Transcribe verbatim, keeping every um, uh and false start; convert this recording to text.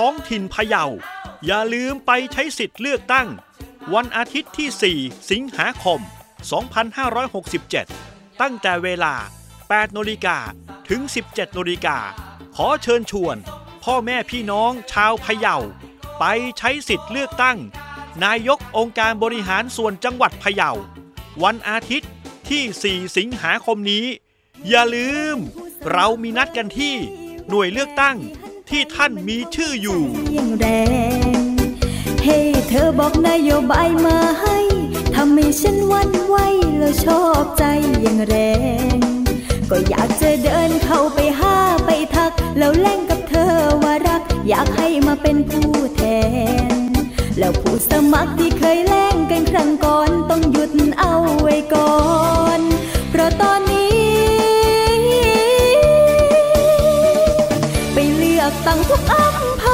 ท้องถิ่นพะเยาอย่าลืมไปใช้สิทธิ์เลือกตั้งวันอาทิตย์ที่สี่สิงหาคมสองพันห้าร้อยหกสิบเจ็ดตั้งแต่เวลา แปดนาฬิกา ถึง สิบเจ็ดนาฬิกาขอเชิญชวนพ่อแม่พี่น้องชาวพะเยาไปใช้สิทธิ์เลือกตั้งนายกองค์การบริหารส่วนจังหวัดพะเยาวันอาทิตย์ที่สี่สิงหาคมนี้อย่าลืมเรามีนัดกันที่หน่วยเลือกตั้งที่ท่านมีชื่ออยู่เฮ้เธอบอกนโยบายมาให้ทำให้ฉันวันไหวแล้วชอบใจอย่างแรงก็อยากจะเดินเข้าไปหาไปทักแล้วแล่งกับเธอว่ารักอยากให้มาเป็นผู้แทนแล้วผู้สมัครที่เคยแล่งกันครั้งก่อนต้องหยุดเอาไว้ก่อนเพราะตอนนี้ไปเลือกตั้งทุกอำเภอ